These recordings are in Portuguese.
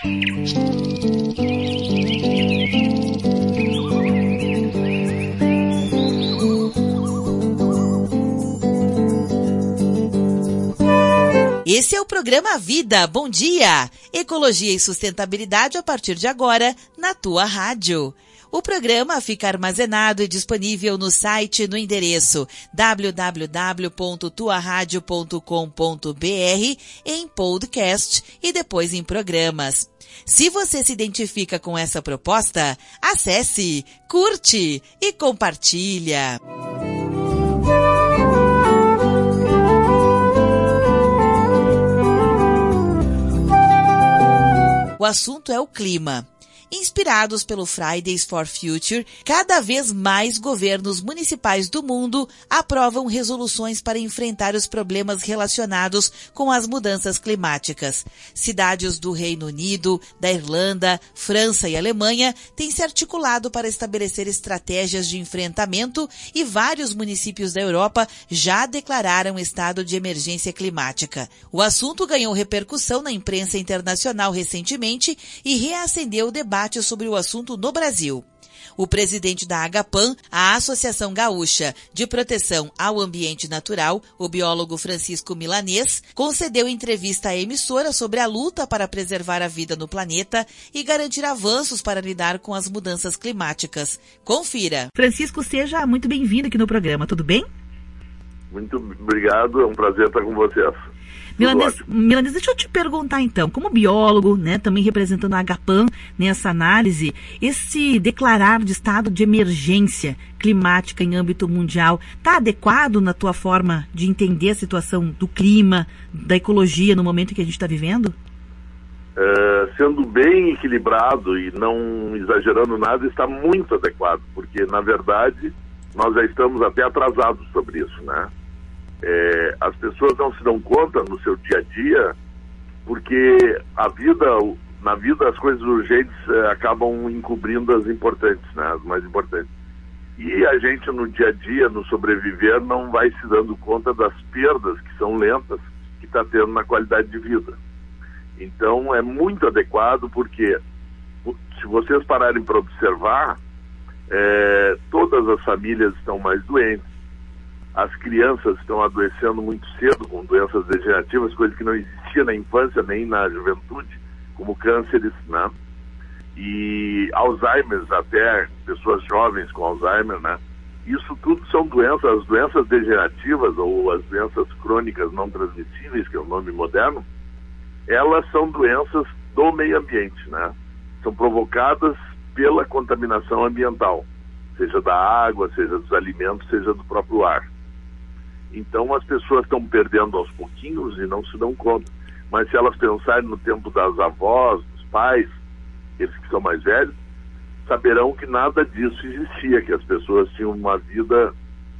Esse é o programa Vida. Bom dia! Ecologia e sustentabilidade a partir de agora na tua rádio. O programa fica armazenado e disponível no site no endereço www.tuaradio.com.br em podcast e depois em programas. Se você se identifica com essa proposta, acesse, curte e compartilha. O assunto é o clima. Inspirados pelo Fridays for Future, cada vez mais governos municipais do mundo aprovam resoluções para enfrentar os problemas relacionados com as mudanças climáticas. Cidades do Reino Unido, da Irlanda, França e Alemanha têm se articulado para estabelecer estratégias de enfrentamento e vários municípios da Europa já declararam estado de emergência climática. O assunto ganhou repercussão na imprensa internacional recentemente e reacendeu o debate sobre o assunto no Brasil. O presidente da Agapan, a Associação Gaúcha de Proteção ao Ambiente Natural, o biólogo Francisco Milanês, concedeu entrevista à emissora sobre a luta para preservar a vida no planeta e garantir avanços para lidar com as mudanças climáticas. Confira. Francisco, seja muito bem-vindo aqui no programa, tudo bem? Muito obrigado, é um prazer estar com vocês. Milanês, deixa eu te perguntar então, como biólogo, né, também representando a Agapan nessa análise, esse declarar de estado de emergência climática em âmbito mundial, está adequado na tua forma de entender a situação do clima, da ecologia no momento em que a gente está vivendo? Sendo bem equilibrado e não exagerando nada, está muito adequado, porque na verdade nós já estamos até atrasados sobre isso, né? As pessoas não se dão conta no seu dia a dia, porque na vida as coisas urgentes acabam encobrindo as importantes, né, as mais importantes. E a gente no dia a dia, no sobreviver, não vai se dando conta das perdas que são lentas que está tendo na qualidade de vida. Então é muito adequado, porque se vocês pararem para observar, todas as famílias estão mais doentes. As crianças estão adoecendo muito cedo com doenças degenerativas, coisa que não existia na infância nem na juventude, como cânceres, né? E Alzheimer, até pessoas jovens com Alzheimer, né? Isso tudo são doenças, as doenças degenerativas ou as doenças crônicas não transmissíveis, que é o nome moderno, elas são doenças do meio ambiente, né? São provocadas pela contaminação ambiental, seja da água, seja dos alimentos, seja do próprio ar. Então as pessoas estão perdendo aos pouquinhos e não se dão conta. Mas se elas pensarem no tempo das avós, dos pais, eles que são mais velhos, saberão que nada disso existia, que as pessoas tinham uma vida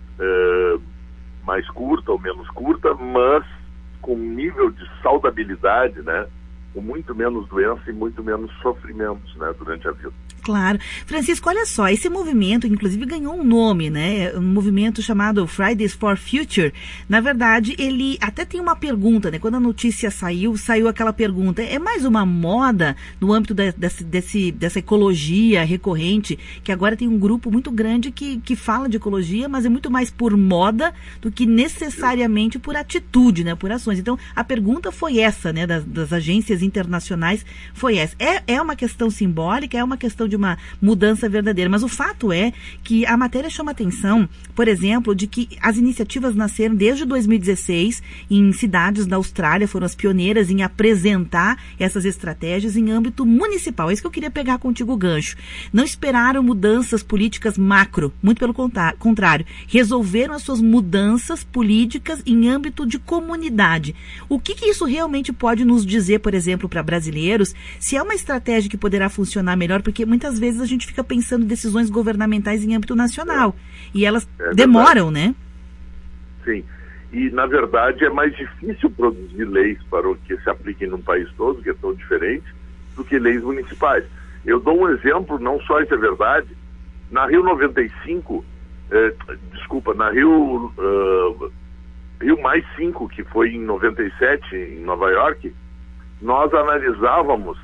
mais curta ou menos curta, mas com um nível de saudabilidade, né? Com muito menos doença e muito menos sofrimentos, né, durante a vida. Claro. Francisco, olha só, esse movimento, inclusive, ganhou um nome, né? Um movimento chamado Fridays for Future. Na verdade, ele até tem uma pergunta, né? Quando a notícia saiu aquela pergunta. É mais uma moda no âmbito dessa ecologia recorrente, que agora tem um grupo muito grande que fala de ecologia, mas é muito mais por moda do que necessariamente por atitude, né? Por ações. Então, a pergunta foi essa, né? Das agências internacionais, foi essa. É uma questão simbólica, é uma questão de uma mudança verdadeira, mas o fato é que a matéria chama atenção, por exemplo, de que as iniciativas nasceram desde 2016 em cidades da Austrália, foram as pioneiras em apresentar essas estratégias em âmbito municipal. É isso que eu queria pegar contigo o gancho. Não esperaram mudanças políticas macro, muito pelo contrário, resolveram as suas mudanças políticas em âmbito de comunidade. O que isso realmente pode nos dizer, por exemplo, para brasileiros, se é uma estratégia que poderá funcionar melhor, porque muitas vezes a gente fica pensando em decisões governamentais em âmbito nacional. E elas demoram, né? Sim. E, na verdade, é mais difícil produzir leis para o que se apliquem no país todo, que é tão diferente, do que leis municipais. Eu dou um exemplo, não só isso é verdade. Na Rio 95, na Rio mais 5, que foi em 97, em Nova York, nós analisávamos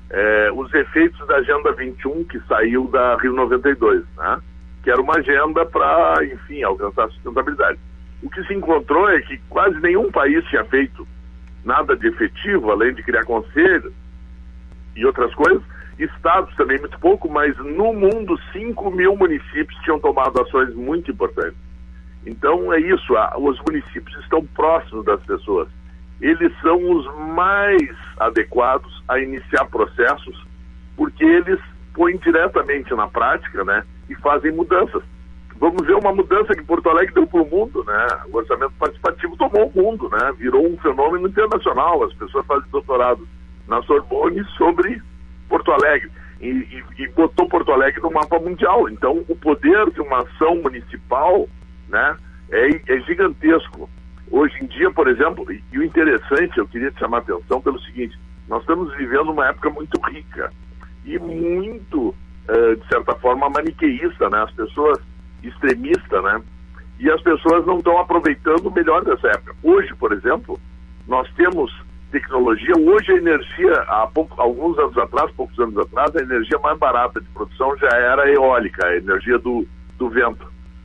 os efeitos da Agenda 21 que saiu da Rio 92, né? Que era uma agenda para, enfim, alcançar a sustentabilidade. O que se encontrou é que quase nenhum país tinha feito nada de efetivo, além de criar conselhos e outras coisas. Estados também muito pouco, mas no mundo 5.000 municípios tinham tomado ações muito importantes. Então é isso, os municípios estão próximos das pessoas. Eles são os mais adequados a iniciar processos, porque eles põem diretamente na prática, né, e fazem mudanças. Vamos ver uma mudança que Porto Alegre deu para o mundo, né? O orçamento participativo tomou o mundo, né? Virou um fenômeno internacional. As pessoas fazem doutorado na Sorbonne sobre Porto Alegre e botou Porto Alegre no mapa mundial. Então, o poder de uma ação municipal, né, é gigantesco. Hoje em dia, por exemplo, e o interessante, eu queria te chamar a atenção pelo seguinte: nós estamos vivendo uma época muito rica e muito, de certa forma, maniqueísta, né? As pessoas extremistas, né? E as pessoas não estão aproveitando o melhor dessa época. Hoje, por exemplo, nós temos tecnologia. Hoje a energia, alguns anos atrás, poucos anos atrás, a energia mais barata de produção já era a eólica, a energia do vento.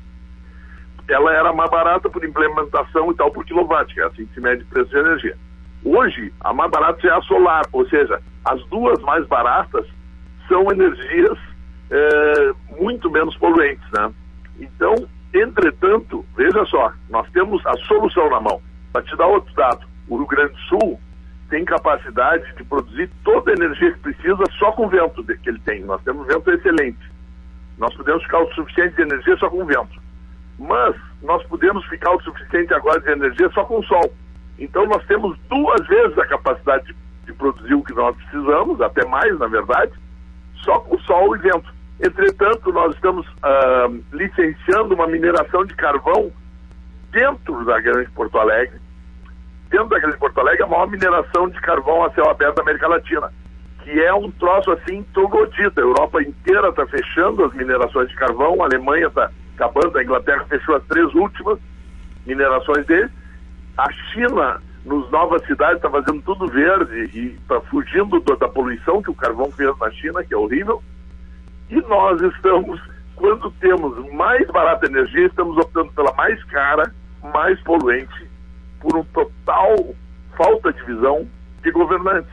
Ela era mais barata por implementação e tal por quilowatt, que é assim que se mede o preço de energia. Hoje, a mais barata já é a solar, ou seja, as duas mais baratas são energias muito menos poluentes, né? Então, entretanto, veja só, nós temos a solução na mão. Para te dar outro dado, o Rio Grande do Sul tem capacidade de produzir toda a energia que precisa só com o vento que ele tem. Nós temos vento excelente. Nós podemos ficar autossuficientes de energia só com vento. Mas nós podemos ficar autossuficientes agora de energia só com o sol. Então nós temos 2 vezes a capacidade de produzir o que nós precisamos, até mais, na verdade, só com sol e vento. Entretanto, nós estamos licenciando uma mineração de carvão dentro da Grande Porto Alegre. Dentro da Grande Porto Alegre, a maior mineração de carvão a céu aberto da América Latina, que é um troço assim troglodita. A Europa inteira está fechando as minerações de carvão, a Alemanha está acabando, a Inglaterra fechou as 3 últimas minerações deles. A China, nos novas cidades, está fazendo tudo verde e está fugindo da poluição que o carvão fez na China, que é horrível. E nós estamos, quando temos mais barata energia, estamos optando pela mais cara, mais poluente, por um total falta de visão de governantes,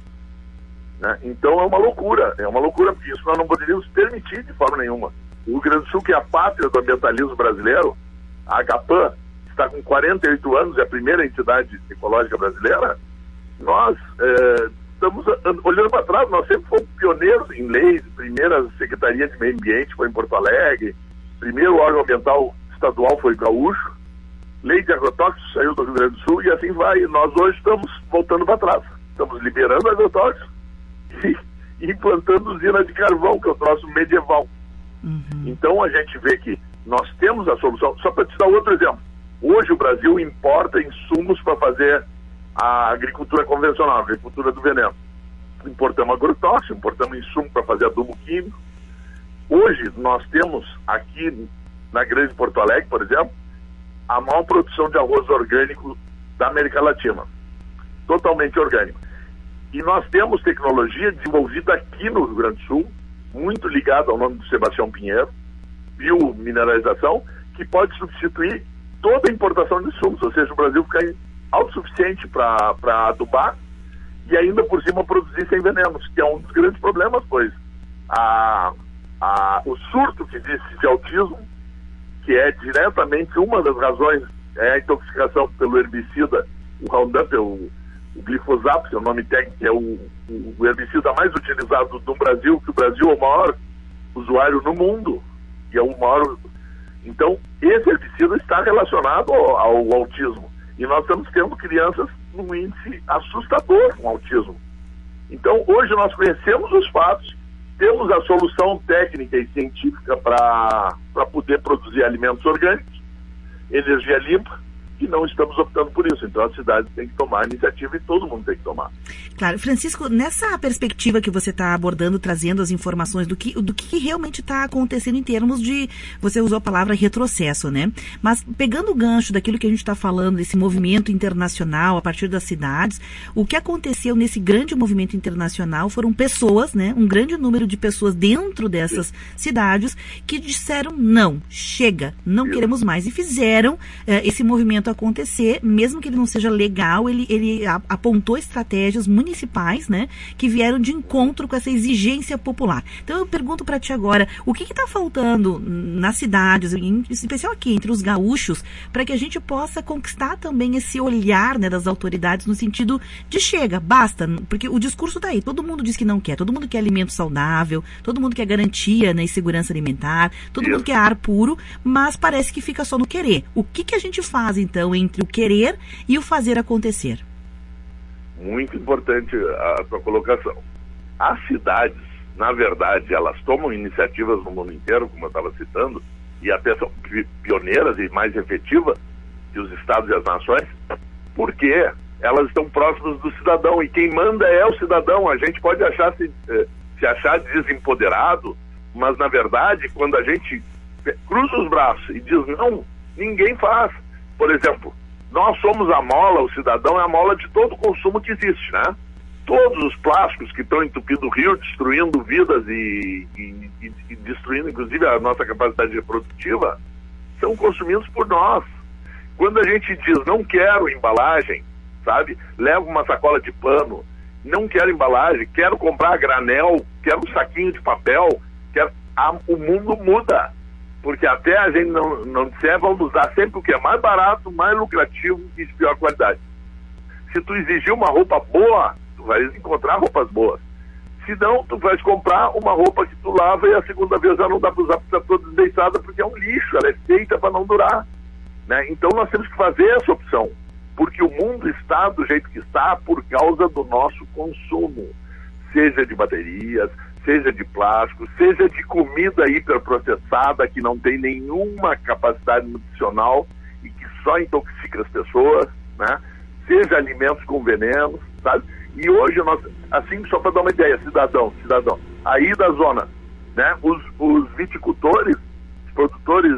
né? Então é uma loucura, porque isso nós não poderíamos permitir de forma nenhuma. O Rio Grande do Sul, que é a pátria do ambientalismo brasileiro, a Agapan, está com 48 anos, é a primeira entidade ecológica brasileira. Nós estamos olhando para trás, nós sempre fomos pioneiros em leis. Primeira Secretaria de Meio Ambiente foi em Porto Alegre, primeiro órgão ambiental estadual foi Gaúcho, lei de agrotóxicos saiu do Rio Grande do Sul e assim vai. Nós hoje estamos voltando para trás, estamos liberando agrotóxicos e implantando usina de carvão, que é o troço medieval. Então a gente vê que nós temos a solução. Só para te dar outro exemplo, hoje o Brasil importa insumos para fazer a agricultura convencional, a agricultura do veneno. Importamos agrotóxico, importamos insumo para fazer adubo químico. Hoje nós temos aqui na Grande Porto Alegre, por exemplo, a maior produção de arroz orgânico da América Latina, totalmente orgânico. E nós temos tecnologia desenvolvida aqui no Rio Grande do Sul, muito ligada ao nome do Sebastião Pinheiro, biomineralização, que pode substituir toda a importação de insumos, ou seja, o Brasil ficar autossuficiente para adubar e ainda por cima produzir sem venenos, que é um dos grandes problemas, pois o surto que existe de autismo, que é diretamente uma das razões, é a intoxicação pelo herbicida, o Roundup, o glifosato, que é o nome técnico, que é o herbicida mais utilizado no Brasil, que o Brasil é o maior usuário no mundo, e é o maior. Então, esse herbicida está relacionado ao autismo. E nós estamos tendo crianças num índice assustador com autismo. Então, hoje nós conhecemos os fatos, temos a solução técnica e científica para poder produzir alimentos orgânicos, energia limpa, e não estamos optando por isso. Então a cidade tem que tomar a iniciativa e todo mundo tem que tomar. Claro. Francisco, nessa perspectiva que você está abordando, trazendo as informações do que realmente está acontecendo em termos de, você usou a palavra retrocesso, né? Mas pegando o gancho daquilo que a gente está falando, desse movimento internacional a partir das cidades, o que aconteceu nesse grande movimento internacional foram pessoas, né? Um grande número de pessoas dentro dessas cidades que disseram não, chega, não queremos mais, e fizeram esse movimento acontecer, mesmo que ele não seja legal, ele apontou estratégias municipais, né, que vieram de encontro com essa exigência popular. Então eu pergunto para ti agora, o que está faltando nas cidades, em especial aqui entre os gaúchos, para que a gente possa conquistar também esse olhar, né, das autoridades no sentido de chega, basta, porque o discurso está aí, todo mundo diz que não quer, todo mundo quer alimento saudável, todo mundo quer garantia, né, e segurança alimentar, todo mundo quer ar puro, mas parece que fica só no querer. O que a gente faz, então, entre o querer e o fazer acontecer? Muito importante a tua colocação. As cidades, na verdade, elas tomam iniciativas no mundo inteiro, como eu estava citando, e até são pioneiras e mais efetivas que os estados e as nações, porque elas estão próximas do cidadão, e quem manda é o cidadão. A gente pode se achar desempoderado, mas, na verdade, quando a gente cruza os braços e diz não, ninguém faz. Por exemplo, nós somos a mola, o cidadão é a mola de todo o consumo que existe, né? Todos os plásticos que estão entupindo o rio, destruindo vidas e destruindo, inclusive, a nossa capacidade reprodutiva, são consumidos por nós. Quando a gente diz, não quero embalagem, sabe? Levo uma sacola de pano, não quero embalagem, quero comprar granel, quero um saquinho de papel, o mundo muda. Porque até a gente não disser, vamos usar sempre o que é mais barato, mais lucrativo e de pior qualidade. Se tu exigir uma roupa boa, tu vai encontrar roupas boas. Se não, tu vais comprar uma roupa que tu lava e a segunda vez já não dá para usar porque está toda desdeitada, porque é um lixo, ela é feita para não durar, né? Então nós temos que fazer essa opção, porque o mundo está do jeito que está por causa do nosso consumo, seja de baterias, seja de plástico, seja de comida hiperprocessada que não tem nenhuma capacidade nutricional e que só intoxica as pessoas, né? Seja alimentos com venenos, sabe? E hoje nós, assim, só para dar uma ideia, cidadão, aí da zona, né? Os viticultores, os produtores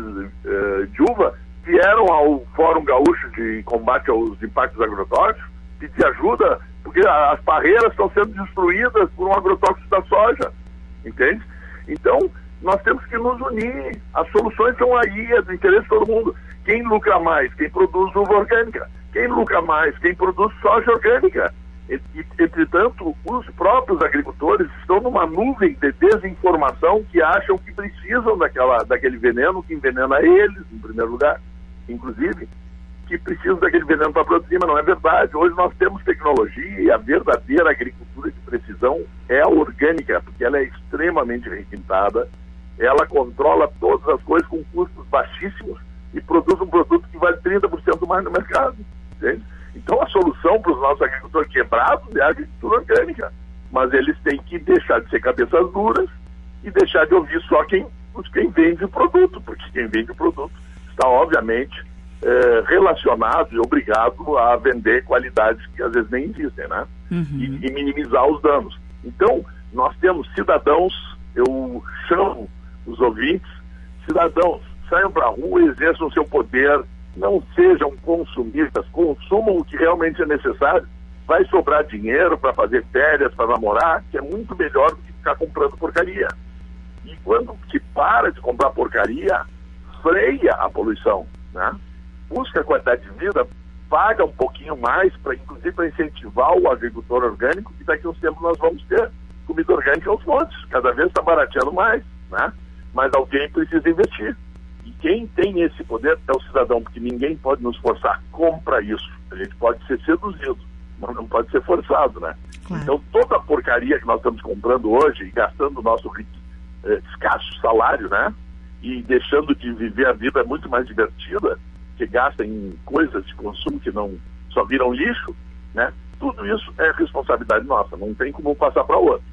de uva, vieram ao Fórum Gaúcho de Combate aos Impactos Agrotóxicos pedir ajuda, porque as parreiras estão sendo destruídas por um agrotóxico da soja, entende? Então, nós temos que nos unir. As soluções estão aí, é do interesse de todo mundo. Quem lucra mais? Quem produz uva orgânica. Quem lucra mais? Quem produz soja orgânica. Entretanto, os próprios agricultores estão numa nuvem de desinformação que acham que precisam daquele veneno que envenena eles, em primeiro lugar, inclusive, que precisam daquele veneno para produzir, mas não é verdade. Hoje nós temos tecnologia e a verdadeira agricultura de precisão é a orgânica, porque ela é extremamente requintada, ela controla todas as coisas com custos baixíssimos e produz um produto que vale 30% mais no mercado, entende? Então a solução para os nossos agricultores quebrados é a agricultura orgânica, mas eles têm que deixar de ser cabeças duras e deixar de ouvir só quem vende o produto, porque quem vende o produto está obviamente relacionado e obrigado a vender qualidades que às vezes nem existem, né? E minimizar os danos. Então nós temos cidadãos, eu chamo os ouvintes, cidadãos, saiam para a rua e exerçam o seu poder. Não sejam consumistas, consumam o que realmente é necessário. Vai sobrar dinheiro para fazer férias, para namorar, que é muito melhor do que ficar comprando porcaria. E quando se para de comprar porcaria, freia a poluição, né? Busca a qualidade de vida, paga um pouquinho mais, inclusive para incentivar o agricultor orgânico, que daqui a uns tempos nós vamos ter comida orgânica aos montes. Cada vez está barateando mais, né? Mas alguém precisa investir. E quem tem esse poder é o cidadão, porque ninguém pode nos forçar. Compra isso. A gente pode ser seduzido, mas não pode ser forçado, né? Claro. Então toda a porcaria que nós estamos comprando hoje e gastando o nosso escasso salário, né? E deixando de viver a vida muito mais divertida, que gasta em coisas de consumo que não só viram lixo, né? Tudo isso é responsabilidade nossa, não tem como passar para outro.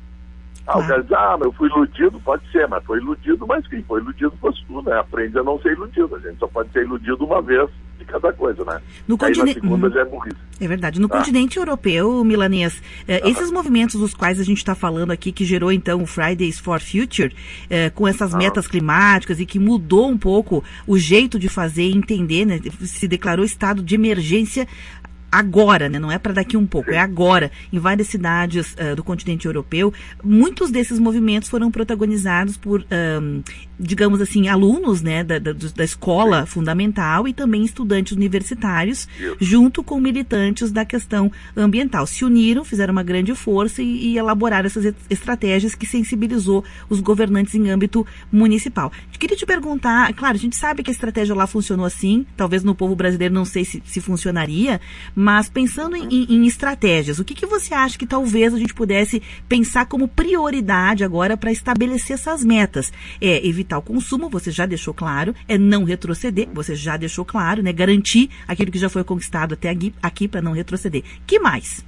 O cara diz, eu fui iludido, pode ser, mas foi iludido, mas quem foi iludido fosse tu, né? Aprende a não ser iludido, a gente só pode ser iludido uma vez de cada coisa, né? No Aí na continente... segunda já é burrice. É verdade. No continente europeu, Milanês, esses movimentos dos quais a gente está falando aqui, que gerou então o Fridays for Future, com essas metas climáticas e que mudou um pouco o jeito de fazer e entender, né? Se declarou estado de emergência agora, né? Não é para daqui um pouco, é agora, em várias cidades do continente europeu. Muitos desses movimentos foram protagonizados por, digamos assim, alunos, né, da escola fundamental e também estudantes universitários, junto com militantes da questão ambiental. Se uniram, fizeram uma grande força e elaboraram essas estratégias que sensibilizou os governantes em âmbito municipal. Queria te perguntar, claro, a gente sabe que a estratégia lá funcionou assim, talvez no povo brasileiro não sei se funcionaria, mas pensando em estratégias, o que você acha que talvez a gente pudesse pensar como prioridade agora para estabelecer essas metas? É evitar o consumo, você já deixou claro, é não retroceder, você já deixou claro, né? Garantir aquilo que já foi conquistado até aqui para não retroceder. Que mais?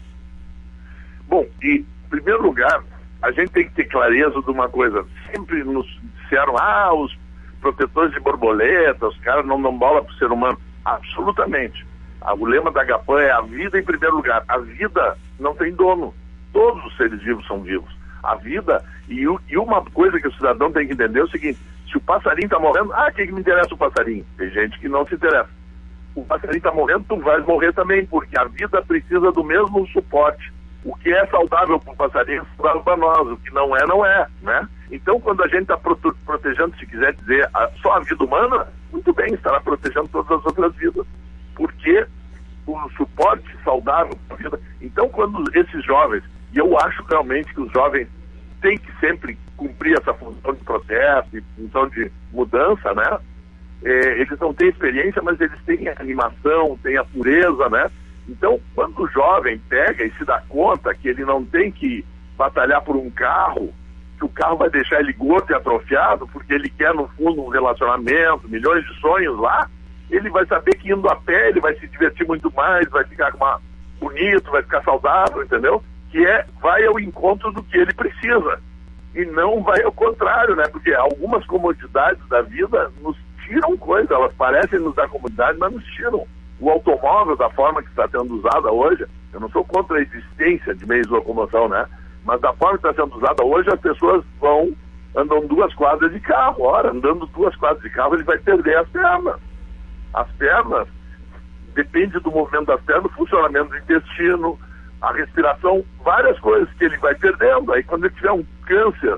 Bom, em primeiro lugar, a gente tem que ter clareza de uma coisa. Sempre nos disseram, os protetores de borboleta, os caras não dão bola para o ser humano. Absolutamente. O lema da Agapan é a vida em primeiro lugar. A vida não tem dono. Todos os seres vivos são vivos. A vida, e uma coisa que o cidadão tem que entender é o seguinte: se o passarinho está morrendo, o que me interessa o passarinho? Tem gente que não se interessa. O passarinho está morrendo, tu vais morrer também, porque a vida precisa do mesmo suporte. O que é saudável para o passarinho é saudável para nós, o que não é, né? Então, quando a gente está protegendo, se quiser dizer, só a vida humana, muito bem, estará protegendo todas as outras vidas. Porque o suporte saudável para a vida. Então, quando esses jovens, e eu acho realmente que os jovens têm que sempre cumprir essa função de protesto e função de mudança, né? Eles não têm experiência, mas eles têm a animação, têm a pureza, né? Então, quando o jovem pega e se dá conta que ele não tem que batalhar por um carro, que o carro vai deixar ele gordo e atrofiado, porque ele quer, no fundo, um relacionamento, milhões de sonhos lá, ele vai saber que indo a pé ele vai se divertir muito mais, vai ficar bonito, vai ficar saudável, entendeu? Que vai ao encontro do que ele precisa. E não vai ao contrário, né? Porque algumas comodidades da vida nos tiram coisas, elas parecem nos dar comodidade, mas nos tiram. O automóvel, da forma que está sendo usada hoje, eu não sou contra a existência de meios de locomoção, né? Mas da forma que está sendo usada hoje, as pessoas andam 2 quadras de carro. Ora, andando 2 quadras de carro, ele vai perder as pernas. As pernas, depende do movimento das pernas, o funcionamento do intestino, a respiração, várias coisas que ele vai perdendo. Aí quando ele tiver um câncer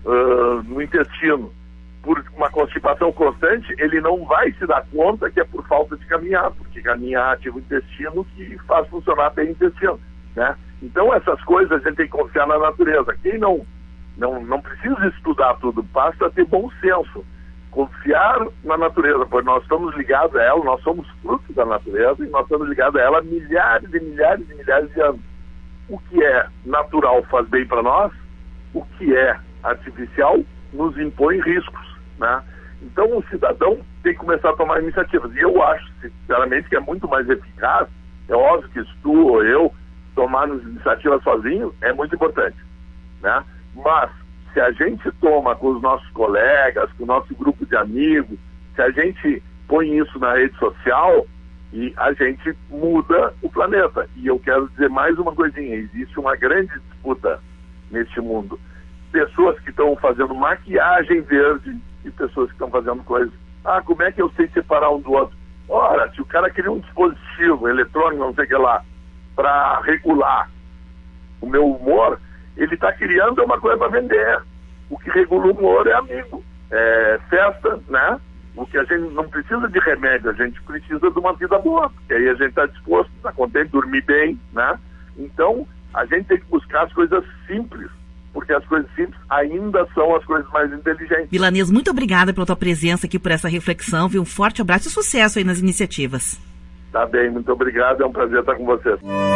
no intestino por uma constipação constante, ele não vai se dar conta que é por falta de caminhar, porque caminhar ativa o intestino que faz funcionar bem o intestino, né? Então essas coisas a gente tem que confiar na natureza. Quem não precisa estudar tudo, basta ter bom senso. Confiar na natureza, pois nós estamos ligados a ela, nós somos frutos da natureza e nós estamos ligados a ela há milhares e milhares e milhares de anos. O que é natural faz bem para nós, o que é artificial nos impõe riscos, né? Então o cidadão tem que começar a tomar iniciativas. E eu acho, sinceramente, que é muito mais eficaz. É óbvio que se tu ou eu tomarmos iniciativas sozinhos é muito importante, né? Mas se a gente toma com os nossos colegas, com o nosso grupo de amigos, se a gente põe isso na rede social, e a gente muda o planeta. E eu quero dizer mais uma coisinha: existe uma grande disputa neste mundo. Pessoas que estão fazendo maquiagem verde e pessoas que estão fazendo coisas. Como é que eu sei separar um do outro? Ora, se o cara cria um dispositivo eletrônico, não sei o que lá, para regular o meu humor, ele está criando uma coisa para vender. O que regula o humor é amigo, é festa, né? O que a gente não precisa de remédio, a gente precisa de uma vida boa, porque aí a gente está disposto, está contente, dormir bem, né? Então, a gente tem que buscar as coisas simples, porque as coisas simples ainda são as coisas mais inteligentes. Milanês, muito obrigada pela tua presença aqui, por essa reflexão, viu? Um forte abraço e sucesso aí nas iniciativas. Tá bem, muito obrigado, é um prazer estar com vocês.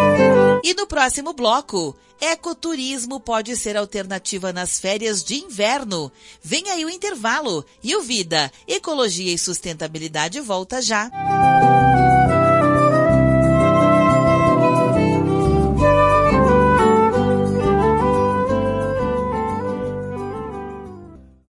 E no próximo bloco, ecoturismo pode ser alternativa nas férias de inverno. Vem aí o intervalo e o Vida, Ecologia e Sustentabilidade volta já.